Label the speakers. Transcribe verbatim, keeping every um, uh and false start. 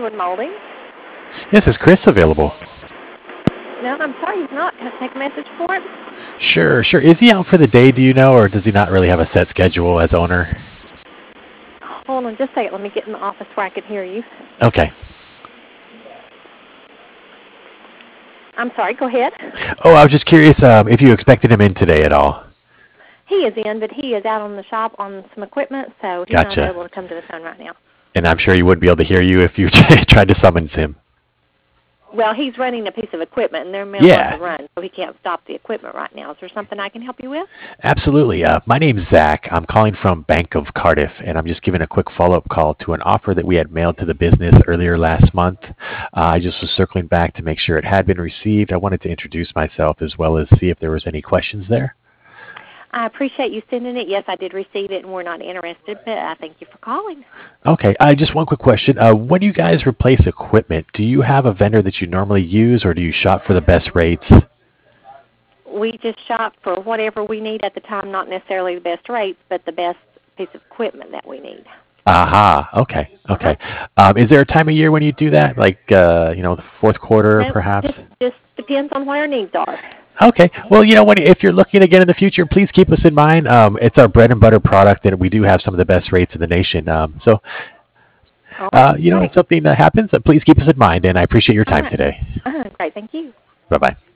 Speaker 1: Wood Molding.
Speaker 2: Yes, is Chris available?
Speaker 1: No, I'm sorry, he's not. Can I take a message for him?
Speaker 2: Sure, sure. Is he out for the day, do you know, or does he not really have a set schedule as owner?
Speaker 1: Hold on just a second. Let me get in the office where I can hear you.
Speaker 2: Okay.
Speaker 1: I'm sorry, go ahead.
Speaker 2: Oh, I was just curious um, if you expected him in today at all.
Speaker 1: He is in, but he is out on the shop on some equipment, so he's
Speaker 2: Gotcha.
Speaker 1: not able to come to the phone right now.
Speaker 2: And I'm sure he wouldn't be able to hear you if you tried to summons him.
Speaker 1: Well, he's running a piece of equipment, and they're middle
Speaker 2: Yeah.
Speaker 1: of the run, so he can't stop the equipment right now. Is there something I can help you with?
Speaker 2: Absolutely. Uh, my name's Zach. I'm calling from Bank of Cardiff, and I'm just giving a quick follow-up call to an offer that we had mailed to the business earlier last month. Uh, I just was circling back to make sure it had been received. I wanted to introduce myself as well as see if there was any questions there.
Speaker 1: I appreciate you sending it. Yes, I did receive it, and we're not interested, but I thank you for calling.
Speaker 2: Okay. Uh, just one quick question. Uh, when you guys replace equipment, do you have a vendor that you normally use, or do you shop for the best rates?
Speaker 1: We just shop for whatever we need at the time, not necessarily the best rates, but the best piece of equipment that we need.
Speaker 2: Aha. Okay. Okay. Um, is there a time of year when you do that, like uh, you know, the fourth quarter,
Speaker 1: No,
Speaker 2: perhaps?
Speaker 1: Just, just depends on what our needs are.
Speaker 2: Okay. Well, you know, when if you're looking again in the future, please keep us in mind. Um, it's our bread and butter product, and we do have some of the best rates in the nation. Um, so,
Speaker 1: All
Speaker 2: uh,
Speaker 1: right,
Speaker 2: you know,
Speaker 1: great.
Speaker 2: if something that happens, uh, please keep us in mind. And I appreciate your
Speaker 1: All
Speaker 2: time
Speaker 1: right.
Speaker 2: today.
Speaker 1: Uh-huh, great, thank you.
Speaker 2: Bye bye.